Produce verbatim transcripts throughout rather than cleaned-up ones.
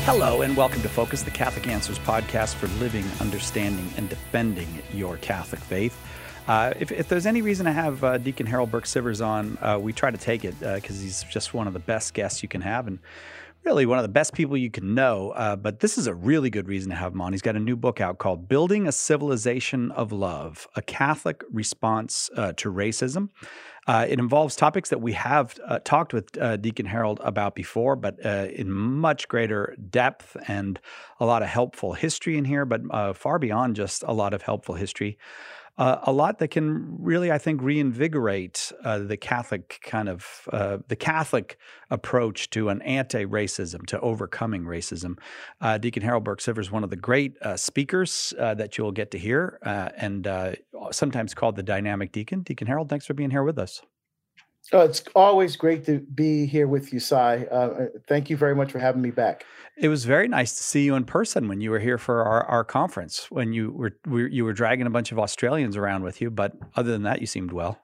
Hello, and welcome to Focus, the Catholic Answers podcast for living, understanding, and defending your Catholic faith. Uh, if, if there's any reason to have uh, Deacon Harold Burke-Sivers on, uh, we try to take it because uh, he's just one of the best guests you can have and really one of the best people you can know. Uh, but this is a really good reason to have him on. He's got a new book out called Building a Civilization of Love, A Catholic Response uh, to Racism. Uh, it involves topics that we have uh, talked with uh, Deacon Harold about before, but uh, in much greater depth and a lot of helpful history in here, but uh, far beyond just a lot of helpful history. Uh, a lot that can really, I think, reinvigorate uh, the Catholic kind of, uh, the Catholic approach to an anti-racism, to overcoming racism. Uh, Deacon Harold Burke-Sivers is one of the great uh, speakers uh, that you'll get to hear, uh, and uh, sometimes called the Dynamic Deacon. Deacon Harold, thanks for being here with us. Oh, it's always great to be here with you, Cy. Uh, thank you very much for having me back. It was very nice to see you in person when you were here for our, our conference, when you were, were you were dragging a bunch of Australians around with you. But other than that, you seemed well.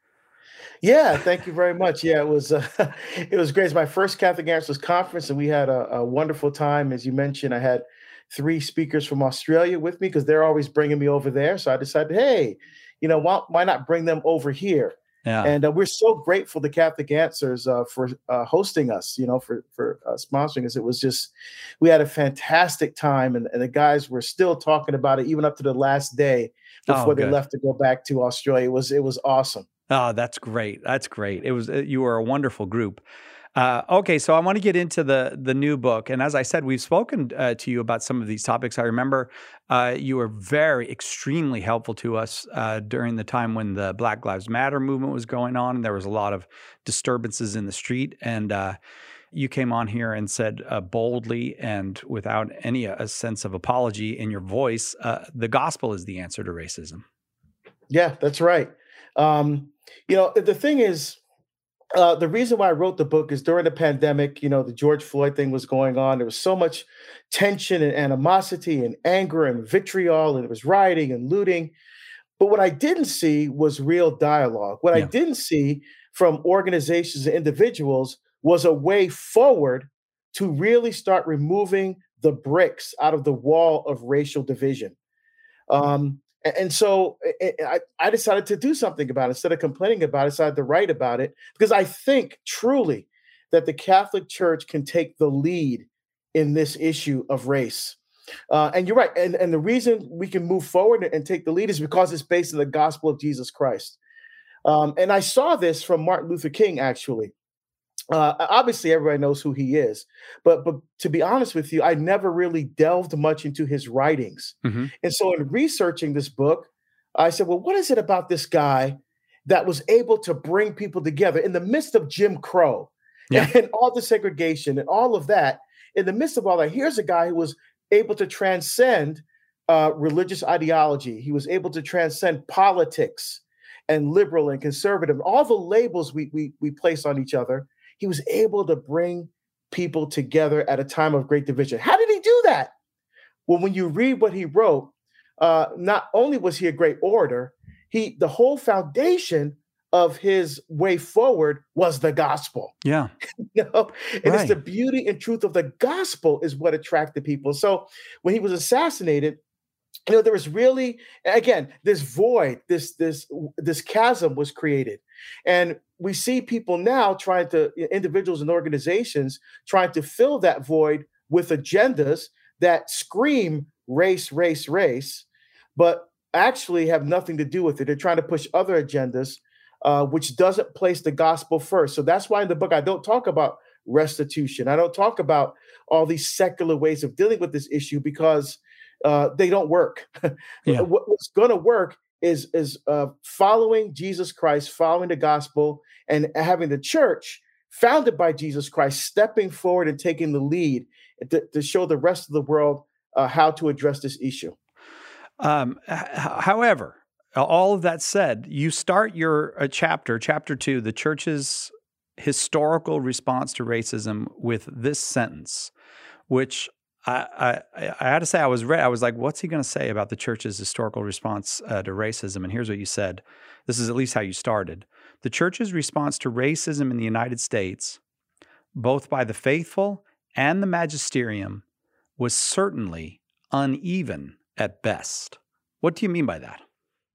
Yeah, thank you very much. Yeah, it was uh, it was great. It's my first Catholic Answers conference, and we had a, a wonderful time. As you mentioned, I had three speakers from Australia with me because they're always bringing me over there. So I decided, hey, you know, why, why not bring them over here? Yeah. And uh, we're so grateful to Catholic Answers uh, for uh, hosting us, you know, for for uh, sponsoring us. It was just, we had a fantastic time, and, and the guys were still talking about it even up to the last day before oh, they left to go back to Australia. It was it was awesome. Oh, that's great. That's great. It was you were a wonderful group. Uh, okay, so I want to get into the the new book, and as I said, we've spoken uh, to you about some of these topics. I remember uh, you were very, extremely helpful to us uh, during the time when the Black Lives Matter movement was going on, and there was a lot of disturbances in the street, and uh, you came on here and said uh, boldly and without any a sense of apology in your voice, uh, the gospel is the answer to racism. Yeah, that's right. Um, you know, the thing is, Uh, the reason why I wrote the book is during the pandemic, you know, the George Floyd thing was going on. There was so much tension and animosity and anger and vitriol, and it was rioting and looting. But what I didn't see was real dialogue. What yeah. I didn't see from organizations and individuals was a way forward to really start removing the bricks out of the wall of racial division. Um, And so I, I decided to do something about it. Instead of complaining about it, I decided to write about it because I think truly that the Catholic Church can take the lead in this issue of race. Uh, and you're right. And, and the reason we can move forward and take the lead is because it's based on the gospel of Jesus Christ. Um, and I saw this from Martin Luther King, actually. Uh, obviously, everybody knows who he is, but but to be honest with you, I never really delved much into his writings. Mm-hmm. And so in researching this book, I said, well, what is it about this guy that was able to bring people together in the midst of Jim Crow yeah. and all the segregation and all of that? In the midst of all that, here's a guy who was able to transcend uh, religious ideology. He was able to transcend politics and liberal and conservative, all the labels we we we place on each other. He was able to bring people together at a time of great division. How did he do that? Well, when you read what he wrote, uh, not only was he a great orator, he the whole foundation of his way forward was the gospel. Yeah. you know? And right. it's the beauty and truth of the gospel is what attracted people. So when he was assassinated, you know, there was really, again, this void, this this this chasm was created. And we see people now trying to, individuals and organizations trying to fill that void with agendas that scream race, race, race, but actually have nothing to do with it. They're trying to push other agendas, uh, which doesn't place the gospel first. So that's why in the book, I don't talk about restitution. I don't talk about all these secular ways of dealing with this issue because uh, they don't work. Yeah. What's going to work is, is uh, following Jesus Christ, following the gospel, and having the church founded by Jesus Christ stepping forward and taking the lead to, to show the rest of the world uh, how to address this issue. Um, h- however, all of that said, you start your uh, chapter, chapter two, the church's historical response to racism with this sentence, which I, I, I had to say, I was read, I was like, what's he going to say about the church's historical response uh, to racism? And here's what you said. This is at least how you started. The church's response to racism in the United States, both by the faithful and the magisterium, was certainly uneven at best. What do you mean by that?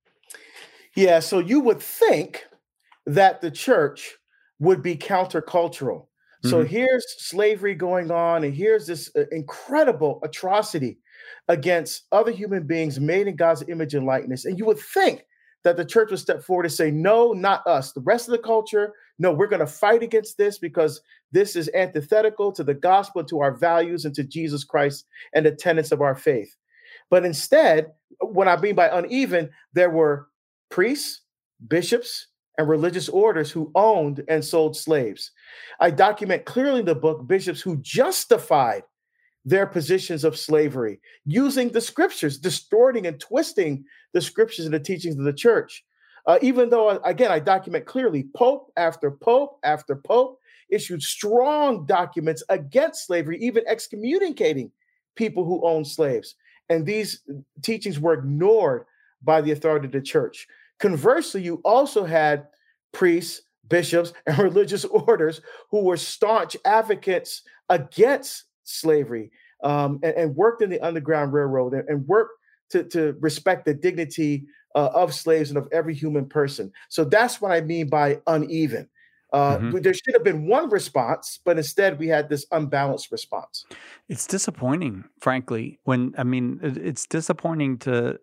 Yeah, so you would think that the church would be countercultural. So Mm-hmm. here's slavery going on, and here's this uh, incredible atrocity against other human beings made in God's image and likeness. And you would think that the church would step forward and say, no, not us. The rest of the culture, no, we're going to fight against this because this is antithetical to the gospel, to our values, and to Jesus Christ and the tenets of our faith. But instead, what I mean by uneven, there were priests, bishops, and religious orders who owned and sold slaves. I document clearly in the book bishops who justified their positions of slavery using the scriptures, distorting and twisting the scriptures and the teachings of the church. Uh, even though, again, I document clearly Pope after Pope after Pope issued strong documents against slavery, even excommunicating people who owned slaves. And these teachings were ignored by the authority of the church. Conversely, you also had priests, bishops, and religious orders who were staunch advocates against slavery um, and, and worked in the Underground Railroad and, and worked to, to respect the dignity uh, of slaves and of every human person. So that's what I mean by uneven. Uh, Mm-hmm. There should have been one response, but instead we had this unbalanced response. It's disappointing, frankly, when, I mean, it, it's disappointing to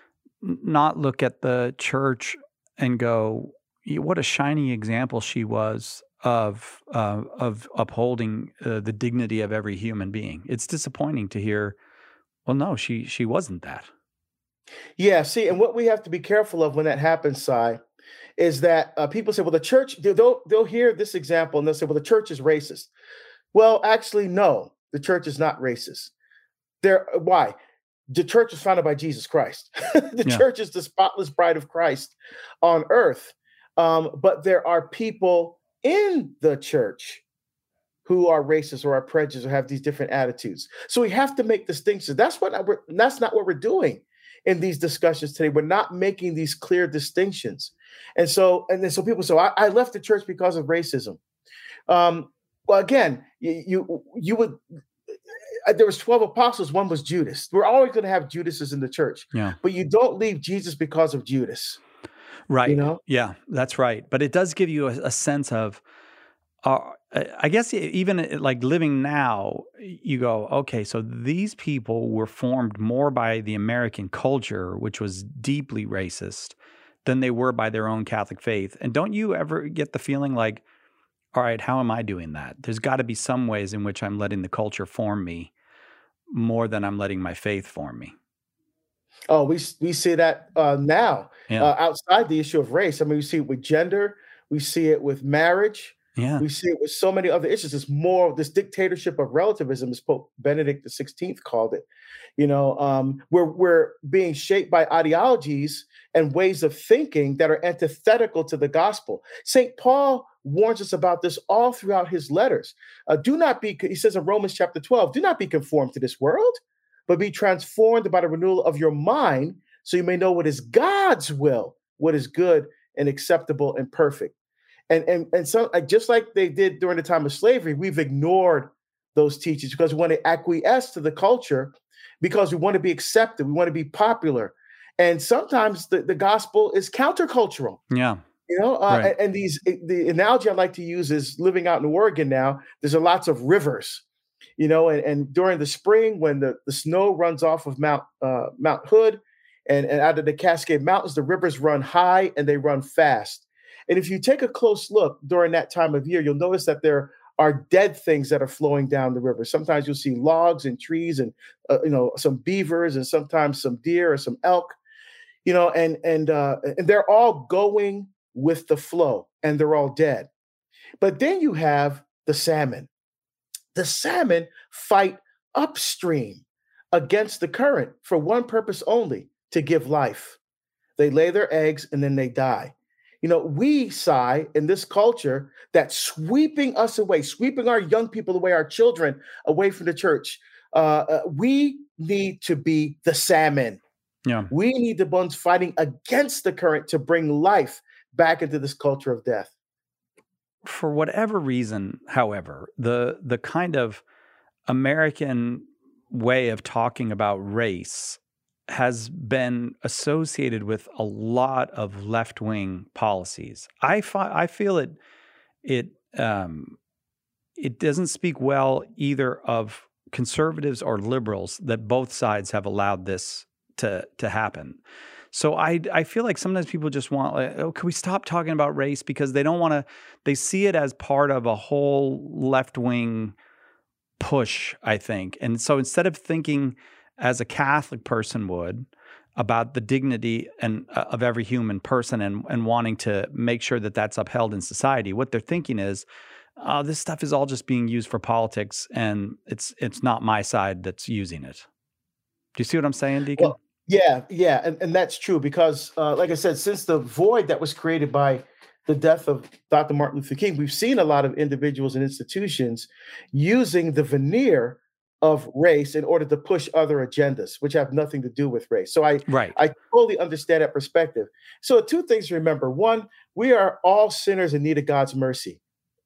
n- not look at the church and go, "Yeah, what a shining example she was of uh, of upholding uh, the dignity of every human being." It's disappointing to hear, well, no, she she wasn't that. Yeah, see, and what we have to be careful of when that happens, Si, is that uh, people say, well, the church, they'll, they'll hear this example and they'll say, well, the church is racist. Well, actually, no, the church is not racist. There, why? The church was founded by Jesus Christ. the Yeah. church is the spotless bride of Christ on earth. Um, but there are people in the church who are racist or are prejudiced or have these different attitudes. So we have to make distinctions. That's what I, that's not what we're doing in these discussions today. We're not making these clear distinctions. And so, and then so people say, I, I left the church because of racism. Um, well, again, you, you, you would, uh, there was twelve apostles. One was Judas. We're always going to have Judases in the church, Yeah. but you don't leave Jesus because of Judas. Right. You know? Yeah, that's right. But it does give you a, a sense of, uh, I guess even like living now, you go, okay, so these people were formed more by the American culture, which was deeply racist, than they were by their own Catholic faith. And don't you ever get the feeling like, all right, how am I doing that? There's got to be some ways in which I'm letting the culture form me more than I'm letting my faith form me. Oh, we we see that uh, now Yeah. uh, outside the issue of race. I mean, we see it with gender, we see it with marriage, Yeah. we see it with so many other issues. It's more of this dictatorship of relativism, as Pope Benedict the sixteenth called it. You know, um, we're we're being shaped by ideologies and ways of thinking that are antithetical to the gospel. Saint Paul warns us about this all throughout his letters. Uh, do not be, he says in Romans chapter twelve, do not be conformed to this world, but be transformed by the renewal of your mind, so you may know what is God's will, what is good and acceptable and perfect. And and and so, just like they did during the time of slavery, we've ignored those teachings because we want to acquiesce to the culture, because we want to be accepted, we want to be popular, and sometimes the, the gospel is countercultural. Yeah. You know, uh, Right. and, and these the analogy I like to use is living out in Oregon now. There's a lots of rivers. You know, and, and during the spring, when the, the snow runs off of Mount uh, Mount Hood and, and out of the Cascade Mountains, the rivers run high and they run fast. And if you take a close look during that time of year, you'll notice that there are dead things that are flowing down the river. Sometimes you'll see logs and trees and, uh, you know, some beavers and sometimes some deer or some elk, you know, and, and, uh, and they're all going with the flow and they're all dead. But then you have the salmon. The salmon fight upstream against the current for one purpose only, to give life. They lay their eggs and then they die. You know, we sigh in this culture that's sweeping us away, sweeping our young people away, our children away from the church. Uh, uh, we need to be the salmon. Yeah. We need the ones fighting against the current to bring life back into this culture of death. For whatever reason, however, the the kind of American way of talking about race has been associated with a lot of left-wing policies. I fi- I feel it it um, it doesn't speak well either of conservatives or liberals that both sides have allowed this to to happen. So I I feel like sometimes people just want, like, oh, can we stop talking about race, because they don't want to. They see it as part of a whole left-wing push, I think. And so instead of thinking as a Catholic person would about the dignity and uh, of every human person and and wanting to make sure that that's upheld in society, what they're thinking is, oh, this stuff is all just being used for politics, and it's it's not my side that's using it. Do you see what I'm saying, Deacon? Well, yeah, yeah, and, and that's true because, uh, like I said, since the void that was created by the death of Doctor Martin Luther King, we've seen a lot of individuals and institutions using the veneer of race in order to push other agendas, which have nothing to do with race. So I, Right. I totally understand that perspective. So two things to remember. One, we are all sinners in need of God's mercy.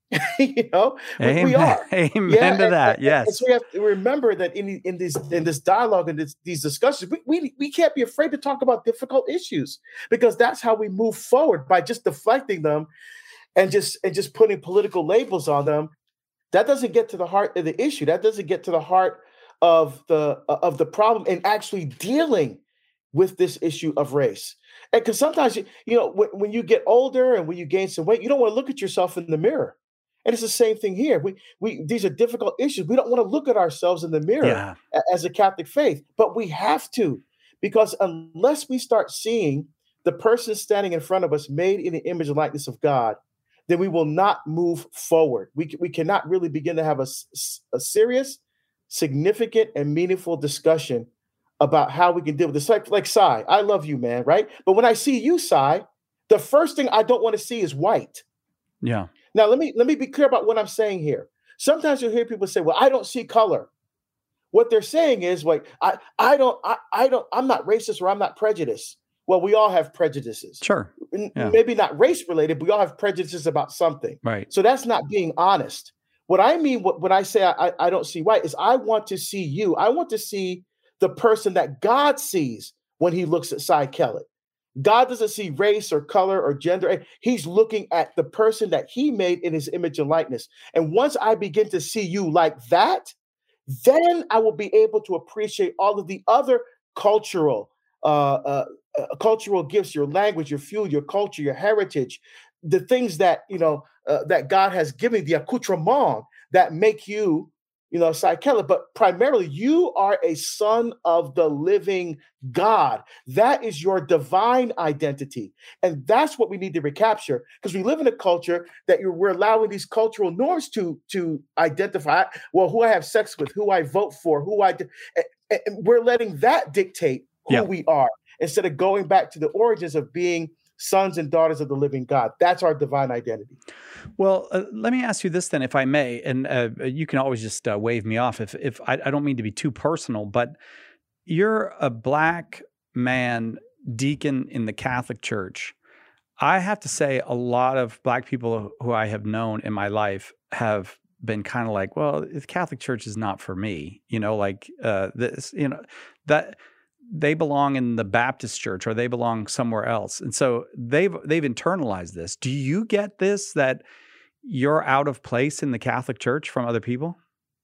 you know, we, Amen. we are. Amen Yeah, to and, that. and- Yes. and so we have to remember that in in this in this dialogue and this, these discussions, we, we we can't be afraid to talk about difficult issues, because that's how we move forward, by just deflecting them and just and just putting political labels on them. That doesn't get to the heart of the issue. That doesn't get to the heart of the of the problem and actually dealing with this issue of race. And because sometimes you, you know when, when you get older and when you gain some weight, you don't want to look at yourself in the mirror. And it's the same thing here. We we these are difficult issues. We don't want to look at ourselves in the mirror Yeah. a- as a Catholic faith, but we have to, because unless we start seeing the person standing in front of us made in the image and likeness of God, then we will not move forward. We c- we cannot really begin to have a, s- s- a serious, significant, and meaningful discussion about how we can deal with this. Like like Sai, I love you, man, right? But when I see you, Sai, the first thing I don't want to see is white. Yeah. Now, let me let me be clear about what I'm saying here. Sometimes you'll hear people say, "Well, I don't see color." What they're saying is, like, I I don't I, I don't I'm not racist or I'm not prejudiced. Well, we all have prejudices. Sure. N- Yeah. Maybe not race related, but we all have prejudices about something. Right. So that's not being honest. What I mean what, when I say I, I I don't see white is I want to see you. I want to see the person that God sees when he looks at Cy Kellett. God doesn't see race or color or gender. He's looking at the person that he made in his image and likeness. And once I begin to see you like that, then I will be able to appreciate all of the other cultural uh, uh, uh, cultural gifts, your language, your fuel, your culture, your heritage, the things that you know uh, that God has given, the accoutrement that make you, you know, Cy Kellett. But primarily, you are a son of the living God. That is your divine identity, and that's what we need to recapture, because we live in a culture that you're, we're allowing these cultural norms to to identify. Well, who I have sex with, who I vote for, who I, and, and we're letting that dictate who Yeah. we are, instead of going back to the origins of being sons and daughters of the living God. That's our divine identity. Well, uh, let me ask you this then, if I may, and uh, you can always just uh, wave me off if if I, I don't mean to be too personal, but you're a black man deacon in the Catholic Church. I have to say, a lot of black people who I have known in my life have been kind of like, well, the Catholic Church is not for me. You know, like uh, this, you know, that they belong in the Baptist church or they belong somewhere else. And so they've they've internalized this. Do you get this, that you're out of place in the Catholic Church from other people?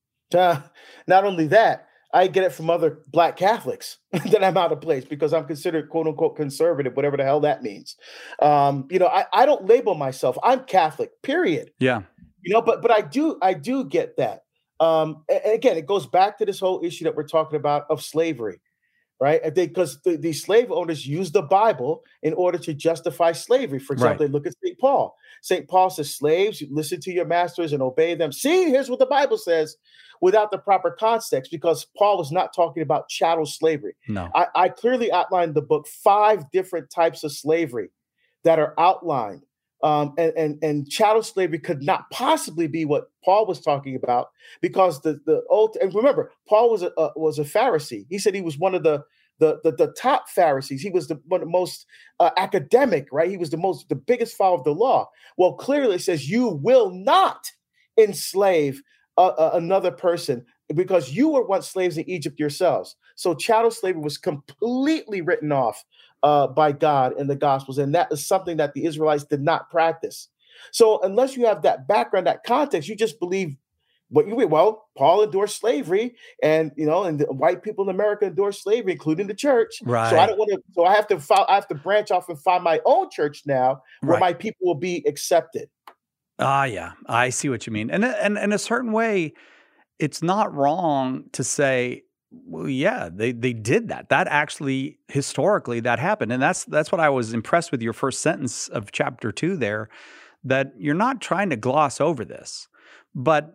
Uh, not only that, I get it from other black Catholics that I'm out of place because I'm considered quote unquote conservative, whatever the hell that means. Um, you know, I, I don't label myself. I'm Catholic, period. Yeah. You know, but but I do I do get that. Um, and and again, it goes back to this whole issue that we're talking about of slavery, right? And they, because the, the slave owners use the Bible in order to justify slavery. For example, Right. they look at Saint Paul. Saint Paul says, slaves, you listen to your masters and obey them. See, here's what the Bible says, without the proper context, because Paul was not talking about chattel slavery. No. I, I clearly outlined in the book five different types of slavery that are outlined. Um, and, and, and chattel slavery could not possibly be what Paul was talking about, because the, the old, and remember, Paul was a, uh, was a Pharisee. He said he was one of the, the, the, the top Pharisees. He was the, one of the most uh, academic, right? He was the most, the biggest follower of the law. Well, clearly it says you will not enslave uh, uh, another person because you were once slaves in Egypt yourselves. So chattel slavery was completely written off uh, by God in the Gospels, and that is something that the Israelites did not practice. So unless you have that background, that context, you just believe what you well, Paul endorsed slavery, and you know, and the white people in America endorsed slavery, including the church. Right. So I don't want to. So I have to. File, I have to branch off and find my own church now, where Right. my people will be accepted. Ah, yeah, I see what you mean, and and in a certain way, it's not wrong to say, well, yeah, they they did that. That actually historically that happened, and that's that's what I was impressed with your first sentence of chapter two there, that you're not trying to gloss over this. But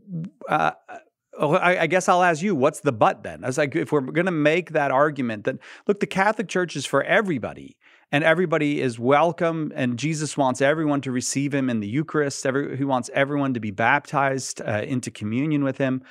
uh, I, I guess I'll ask you, what's the but then? I was like, if we're going to make that argument that, look, the Catholic Church is for everybody, and everybody is welcome, and Jesus wants everyone to receive him in the Eucharist. Every, he wants everyone to be baptized uh, into communion with him.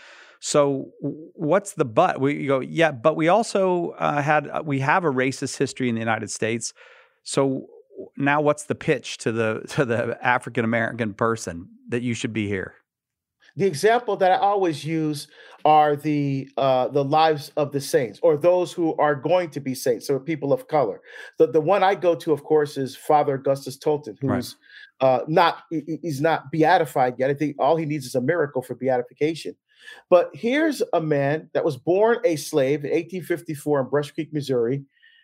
So what's the but? We go, yeah, but we also uh, had, we have a racist history in the United States. So now what's the pitch to the to the African-American person that you should be here? The example that I always use are the uh, the lives of the saints, or those who are going to be saints, so people of color. The the one I go to, of course, is Father Augustus Tolton, who's right. uh, not he's not beatified yet. I think all he needs is a miracle for beatification. But here's a man that was born a slave in eighteen fifty-four in Brush Creek, Missouri.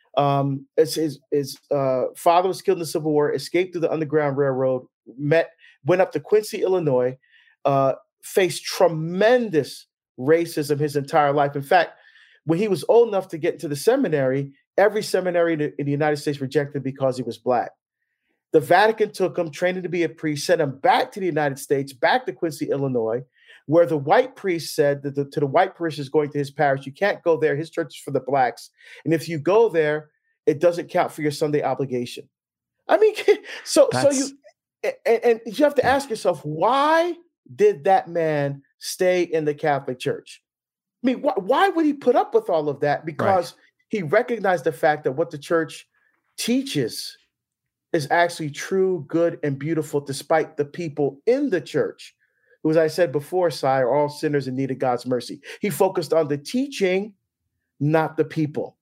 Um, his his, his uh, father was killed in the Civil War, escaped through the Underground Railroad, met went up to Quincy, Illinois. Uh, faced tremendous racism his entire life. In fact, when he was old enough to get into the seminary, every seminary in the, in the United States rejected him because he was Black. The Vatican took him, trained him to be a priest, sent him back to the United States, back to Quincy, Illinois, where the white priest said that the, to the white parishioners going to his parish, you can't go there. His church is for the Blacks. And if you go there, it doesn't count for your Sunday obligation. I mean, so, so you, and, and you have to ask yourself, why did that man stay in the Catholic Church? I mean, wh- why would he put up with all of that? Because right. he recognized the fact that what the church teaches is actually true, good, and beautiful, despite the people in the church, who, as I said before, sire, are all sinners in need of God's mercy. He focused on the teaching, not the people.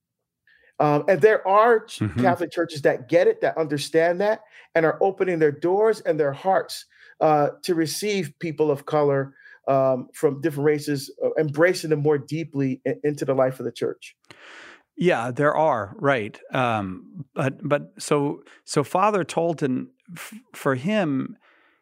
Um, and there are mm-hmm. Catholic churches that get it, that understand that, and are opening their doors and their hearts Uh, to receive people of color um, from different races, uh, embracing them more deeply in, into the life of the church. Yeah, there are, right. Um, but but so so Father Tolton, f- for him,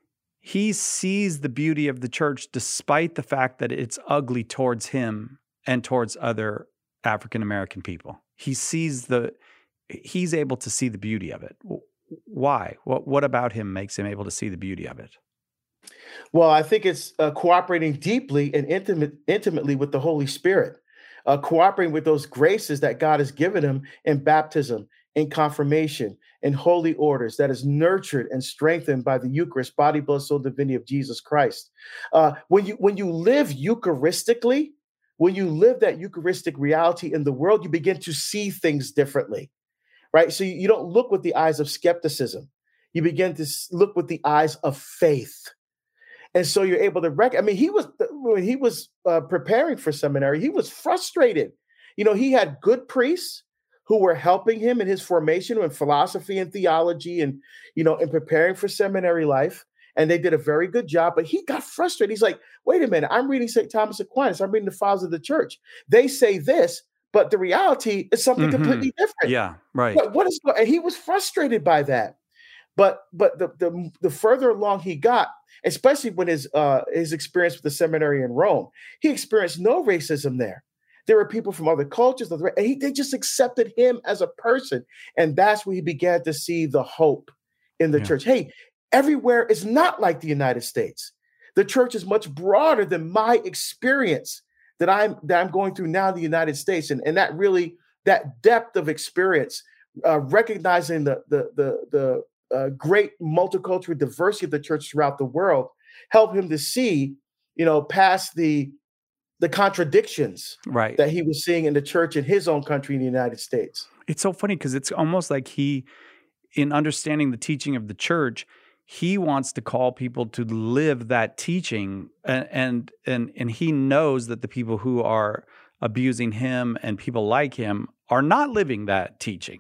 he sees the beauty of the church despite the fact that it's ugly towards him and towards other African American people. He sees the, he's able to see the beauty of it. Why? What what about him makes him able to see the beauty of it? Well, I think it's uh, cooperating deeply and intimate, intimately with the Holy Spirit, uh, cooperating with those graces that God has given him in baptism, in confirmation, in holy orders, that is nurtured and strengthened by the Eucharist, body, blood, soul, divinity of Jesus Christ. Uh, when you when you live Eucharistically, when you live that Eucharistic reality in the world, you begin to see things differently, right? So you, you don't look with the eyes of skepticism. You begin to look with the eyes of faith. And so you're able to rec- I mean, he was when he was uh, preparing for seminary, he was frustrated. You know, he had good priests who were helping him in his formation in philosophy and theology, and you know, in preparing for seminary life. And they did a very good job. But he got frustrated. He's like, "Wait a minute! I'm reading Saint Thomas Aquinas. I'm reading the Fathers of the Church. They say this, but the reality is something mm-hmm. completely different." Yeah, right. What, what is? And he was frustrated by that. But but the the the further along he got, especially when his uh, his experience with the seminary in Rome, he experienced no racism there. There were people from other cultures, and he, they just accepted him as a person. And that's where he began to see the hope in the yeah. church. Hey, everywhere is not like the United States. The church is much broader than my experience that I'm that I'm going through now in the United States. And, and that really, that depth of experience, uh, recognizing the the the the Uh, great multicultural diversity of the church throughout the world, help him to see, you know, past the the contradictions right. that he was seeing in the church in his own country in the United States. It's so funny because it's almost like he, in understanding the teaching of the church, he wants to call people to live that teaching, and and and, and he knows that the people who are abusing him and people like him are not living that teaching.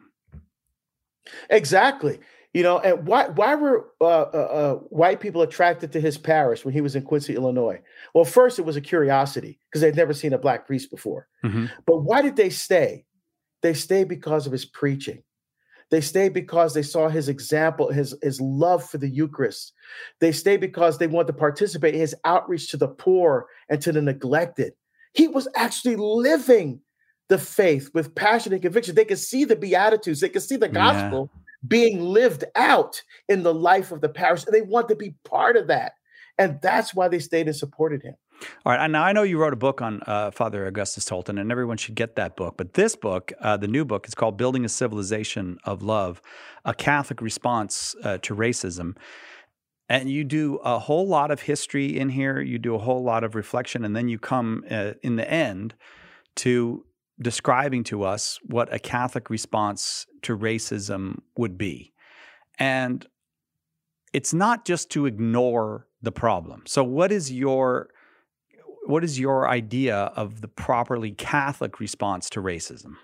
Exactly. You know, and why why were uh, uh, uh, white people attracted to his parish when he was in Quincy, Illinois? Well, first it was a curiosity because they'd never seen a black priest before. Mm-hmm. But why did they stay? They stayed because of his preaching. They stayed because they saw his example, his, his love for the Eucharist. They stayed because they wanted to participate in his outreach to the poor and to the neglected. He was actually living the faith with passion and conviction. They could see the Beatitudes. They could see the gospel yeah. being lived out in the life of the parish. And they want to be part of that. And that's why they stayed and supported him. All right. Now, I know you wrote a book on uh, Father Augustus Tolton, and everyone should get that book. But this book, uh, the new book, is called Building a Civilization of Love, a Catholic Response uh, to Racism. And you do a whole lot of history in here. You do a whole lot of reflection. And then you come uh, in the end to describing to us what a Catholic response to racism would be. And it's not just to ignore the problem. So what is your what is your idea of the properly Catholic response to racism?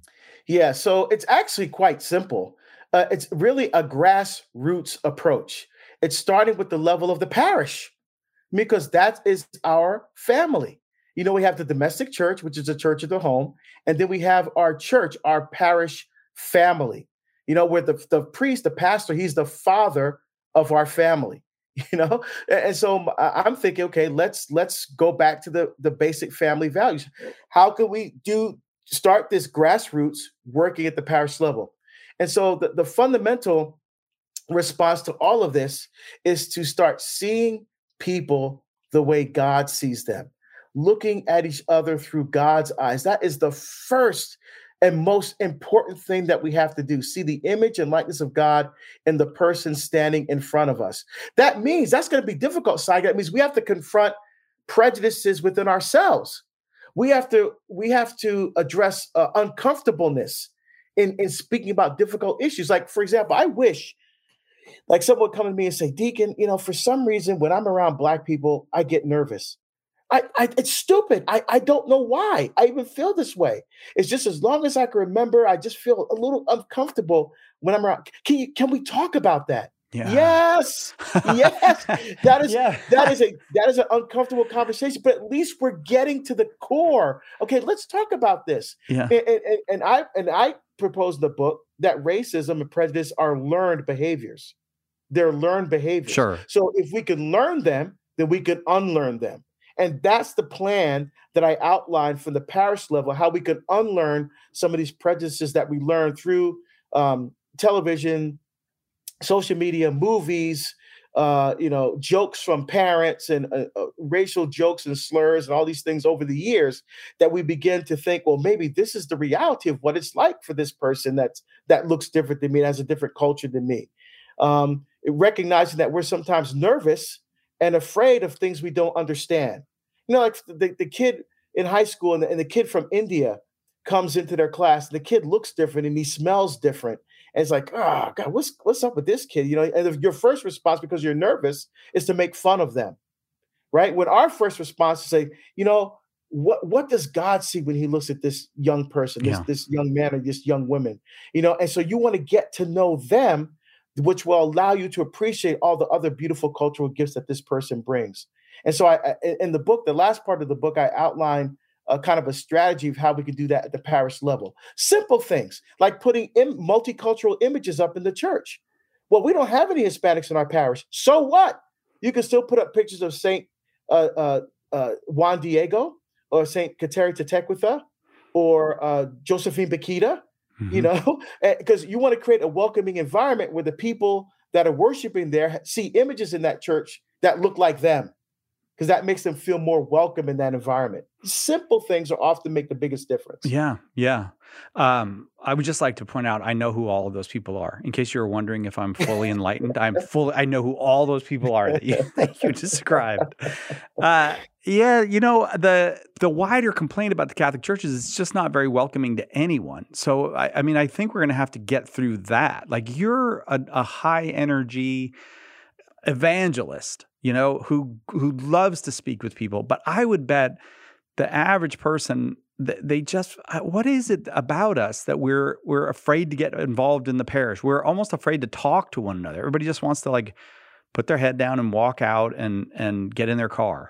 Yeah, so it's actually quite simple. Uh, it's really a grassroots approach. It's starting with the level of the parish, because that is our family. You know, we have the domestic church, which is the church of the home, and then we have our church, our parish family. You know, where the, the priest, the pastor, he's the father of our family. You know, and so I'm thinking, okay, let's let's go back to the, the basic family values. How can we do start this grassroots working at the parish level? And so the, the fundamental response to all of this is to start seeing people the way God sees them, looking at each other through God's eyes. That is the first and most important thing that we have to do. See the image and likeness of God in the person standing in front of us. That means that's going to be difficult, Sai. That means we have to confront prejudices within ourselves. We have to we have to address uh, uncomfortableness in, in speaking about difficult issues. Like, for example, I wish like someone would come to me and say, Deacon, you know, for some reason, when I'm around Black people, I get nervous. I, I, it's stupid. I, I don't know why I even feel this way. It's just as long as I can remember, I just feel a little uncomfortable when I'm around. Can you, can we talk about that? Yeah. Yes. Yes. That is, yeah. that is a, that is an uncomfortable conversation, but at least we're getting to the core. Okay. Let's talk about this. Yeah. And, and, and I, and I propose in the book that racism and prejudice are learned behaviors. They're learned behaviors. Sure. So if we can learn them, then we can unlearn them. And that's the plan that I outlined from the parish level, how we could unlearn some of these prejudices that we learn through um, television, social media, movies, uh, you know, jokes from parents and uh, uh, racial jokes and slurs and all these things over the years, that we begin to think, well, maybe this is the reality of what it's like for this person that's, that looks different than me, that has a different culture than me. Um, recognizing that we're sometimes nervous and afraid of things we don't understand. You know, like the, the kid in high school and the, and the kid from India comes into their class, and the kid looks different and he smells different. And it's like, oh, God, what's what's up with this kid? You know, and your first response, because you're nervous, is to make fun of them, right? When our first response is say, you know, what what does God see when he looks at this young person, this, yeah. this young man or this young woman? You know, and so you want to get to know them, which will allow you to appreciate all the other beautiful cultural gifts that this person brings. And so I, in the book, the last part of the book, I outline a kind of a strategy of how we could do that at the parish level. Simple things like putting Im- multicultural images up in the church. Well, we don't have any Hispanics in our parish. So what? You can still put up pictures of Saint uh, uh, uh, Juan Diego or Saint Kateri Tekakwitha or uh, Josephine Bakita. Mm-hmm. You know, because you want to create a welcoming environment where the people that are worshiping there see images in that church that look like them, because that makes them feel more welcome in that environment. Simple things are often make the biggest difference. Yeah, yeah. Um, I would just like to point out, I know who all of those people are. In case you were wondering if I'm fully enlightened, I'm fully, I know who all those people are that you, that you described. Uh, yeah, you know, the the wider complaint about the Catholic Church is it's just not very welcoming to anyone. So, I, I mean, I think we're going to have to get through that. Like, you're a, a high energy, evangelist, you know, who who loves to speak with people. But I would bet the average person, they just, what is it about us that we're we're afraid to get involved in the parish? We're almost afraid to talk to one another. Everybody just wants to like put their head down and walk out and and get in their car.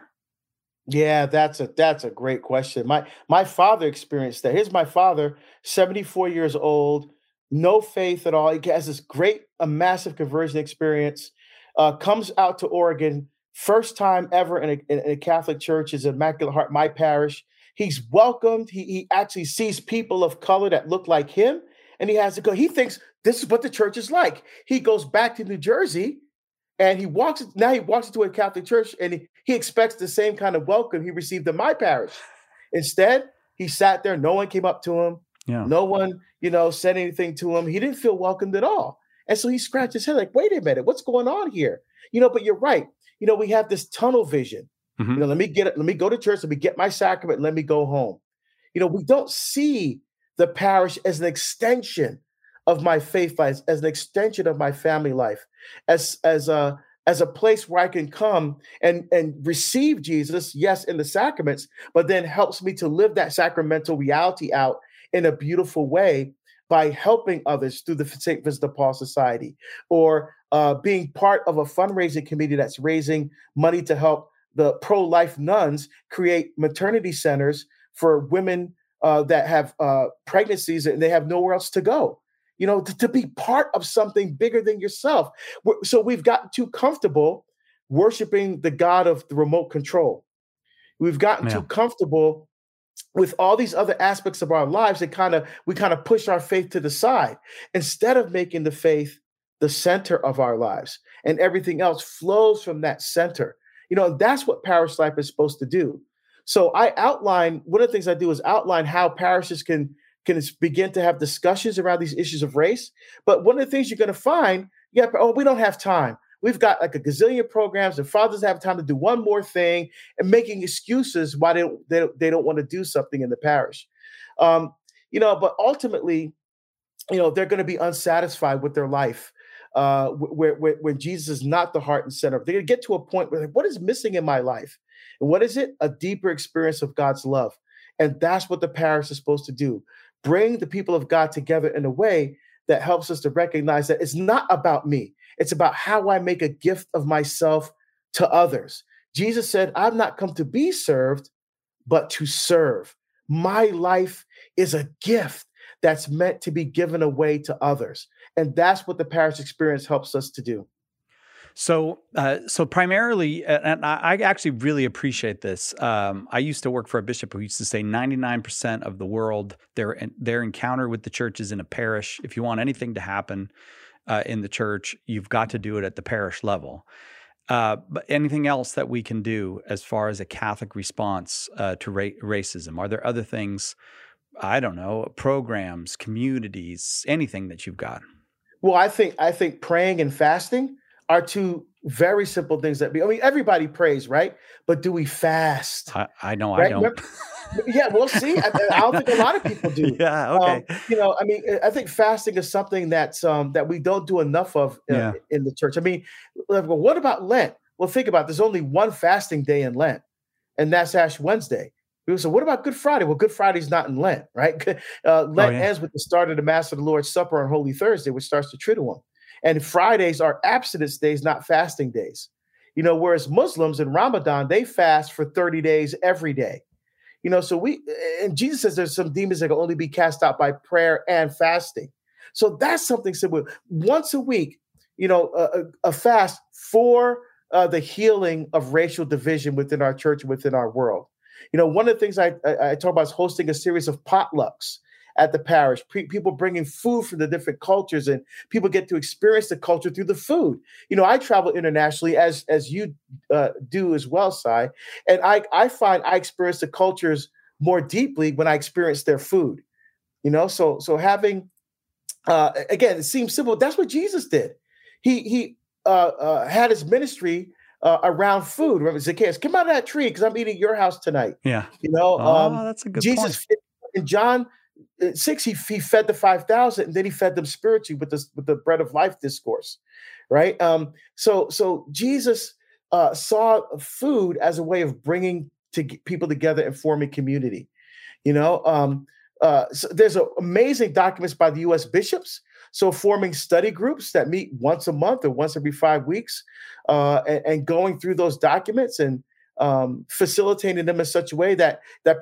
Yeah, that's a that's a great question. My my father experienced that. Here's my father, seventy-four years old, no faith at all. He has this great, a massive conversion experience. Uh, comes out to Oregon, first time ever in a, in a Catholic church, is Immaculate Heart, my parish. He's welcomed. He he actually sees people of color that look like him, and he has to go. He thinks this is what the church is like. He goes back to New Jersey. And he walks, now he walks into a Catholic church and he, he expects the same kind of welcome he received in my parish. Instead, he sat there. No one came up to him. Yeah. No one, you know, said anything to him. He didn't feel welcomed at all. And so he scratched his head like, wait a minute, what's going on here? You know, but you're right. You know, we have this tunnel vision. Mm-hmm. You know, let me get it. Let me go to church. Let me get my sacrament. Let me go home. You know, we don't see the parish as an extension of my faith life, as an extension of my family life, as as a as a place where I can come and and receive Jesus, yes, in the sacraments, but then helps me to live that sacramental reality out in a beautiful way by helping others through the Saint Vincent de Paul Society, or uh, being part of a fundraising committee that's raising money to help the pro-life nuns create maternity centers for women uh, that have uh, pregnancies and they have nowhere else to go. You know, to, to be part of something bigger than yourself. So we've gotten too comfortable worshiping the God of the remote control. We've gotten yeah. too comfortable with all these other aspects of our lives that kind of, we kind of push our faith to the side instead of making the faith the center of our lives, and everything else flows from that center. You know, that's what parish life is supposed to do. So I outline, one of the things I do is outline how parishes can can begin to have discussions around these issues of race. But one of the things you're going to find, yeah, oh, we don't have time. We've got like a gazillion programs, and fathers have time to do one more thing, and making excuses why they don't, they don't, they don't want to do something in the parish. Um, you know, but ultimately, you know, they're going to be unsatisfied with their life uh, where, where, when Jesus is not the heart and center. They're going to get to a point where, like, what is missing in my life? And what is it? A deeper experience of God's love. And that's what the parish is supposed to do. Bring the people of God together in a way that helps us to recognize that it's not about me. It's about how I make a gift of myself to others. Jesus said, I've not come to be served, but to serve. My life is a gift that's meant to be given away to others. And that's what the parish experience helps us to do. So, uh, so primarily, and I actually really appreciate this. Um, I used to work for a bishop who used to say ninety-nine percent of the world, their their encounter with the church is in a parish. If you want anything to happen uh, in the church, you've got to do it at the parish level. Uh, but anything else that we can do as far as a Catholic response uh, to ra- racism? Are there other things? I don't know, programs, communities, anything that you've got? Well, I think I think praying and fasting are two very simple things that be, I mean, everybody prays, right? But do we fast? I, I know right? I don't. Yeah, we'll see. I, I don't think a lot of people do. Yeah, okay. Um, you know, I mean, I think fasting is something that's um, that we don't do enough of uh, yeah. in the church. I mean, well, what about Lent? Well, think about it. There's only one fasting day in Lent, and that's Ash Wednesday. People say, what about Good Friday? Well, Good Friday's not in Lent, right? Uh, Lent oh, yeah. ends with the start of the Mass of the Lord's Supper on Holy Thursday, which starts the Triduum. And Fridays are abstinence days, not fasting days. You know, whereas Muslims in Ramadan, they fast for thirty days every day. You know, so we, and Jesus says there's some demons that can only be cast out by prayer and fasting. So that's something simple. Once a week, you know, a, a fast for uh, the healing of racial division within our church, within our world. You know, one of the things I, I, I talk about is hosting a series of potlucks at the parish, Pre- people bringing food from the different cultures, and people get to experience the culture through the food. You know, I travel internationally as as you uh, do as well, Cy, and I I find I experience the cultures more deeply when I experience their food. You know, so so having uh, again, it seems simple. That's what Jesus did. He he uh, uh, had his ministry uh, around food. Remember, Zacchaeus, come out of that tree because I'm eating your house tonight. Yeah, you know, oh, um, that's a good Jesus point. In John six, he, he fed the five thousand, and then he fed them spiritually with this with the bread of life discourse. right? Um, so so Jesus uh, saw food as a way of bringing to people together and forming community. You know, um, uh, so there's a, amazing documents by the U S bishops. So forming study groups that meet once a month or once every five weeks, uh, and, and going through those documents and um, facilitating them in such a way that that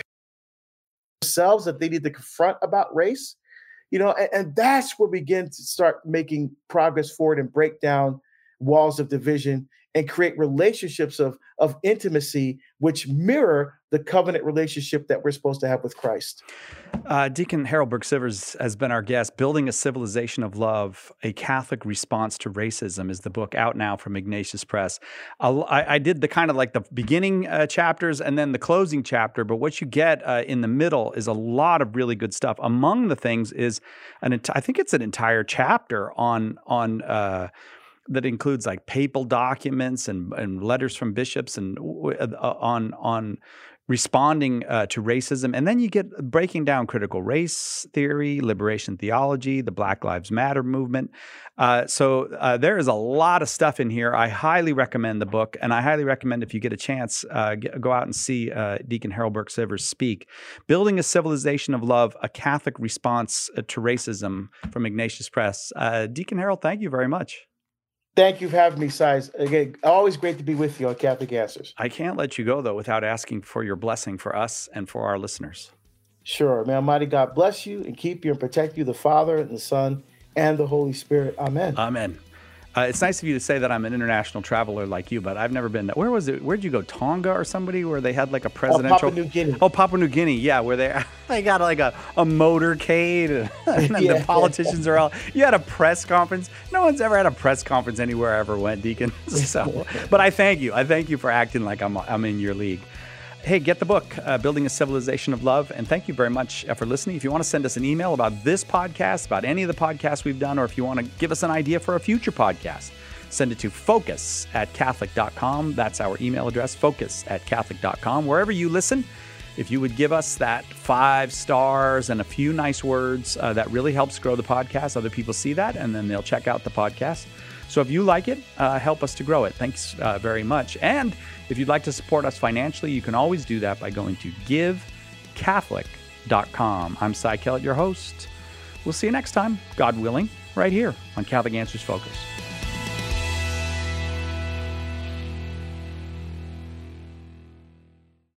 themselves that they need to confront about race, you know, and, and that's where we begin to start making progress forward and break down walls of division and create relationships of, of intimacy, which mirror the covenant relationship that we're supposed to have with Christ. Uh, Deacon Harold Burke-Sivers has been our guest. Building a Civilization of Love, A Catholic Response to Racism is the book, out now from Ignatius Press. I'll, I, I did the kind of like the beginning uh, chapters and then the closing chapter, but what you get uh, in the middle is a lot of really good stuff. Among the things is, an ent- I think it's an entire chapter on, on uh, that includes like papal documents and, and letters from bishops and uh, on on responding uh, to racism. And then you get breaking down critical race theory, liberation theology, the Black Lives Matter movement. Uh, so uh, there is a lot of stuff in here. I highly recommend the book, and I highly recommend if you get a chance, uh, get, go out and see uh, Deacon Harold Burke-Sivers speak. Building a Civilization of Love, A Catholic Response to Racism from Ignatius Press. Uh, Deacon Harold, thank you very much. Thank you for having me, Size. Again, always great to be with you on Catholic Answers. I can't let you go, though, without asking for your blessing for us and for our listeners. Sure. May Almighty God bless you and keep you and protect you, the Father and the Son and the Holy Spirit. Amen. Amen. Uh, it's nice of you to say that I'm an international traveler like you, but I've never been. Where was it? Where'd you go? Tonga or somebody where they had like a presidential? Oh, Papua New Guinea. Oh, Papua New Guinea. Yeah, where they they got like a, a motorcade and, and yeah. the politicians are all. You had a press conference. No one's ever had a press conference anywhere I ever went, Deacon. So, but I thank you. I thank you for acting like I'm I'm in your league. Hey, get the book, uh, Building a Civilization of Love. And thank you very much for listening. If you want to send us an email about this podcast, about any of the podcasts we've done, or if you want to give us an idea for a future podcast, send it to focus at catholic dot com. That's our email address, focus at catholic dot com. Wherever you listen, if you would give us that five stars and a few nice words, uh, that really helps grow the podcast. Other people see that, and then they'll check out the podcast. So if you like it, uh, help us to grow it. Thanks uh, very much. And if you'd like to support us financially, you can always do that by going to give catholic dot com. I'm Cy Kellett, your host. We'll see you next time, God willing, right here on Catholic Answers Focus.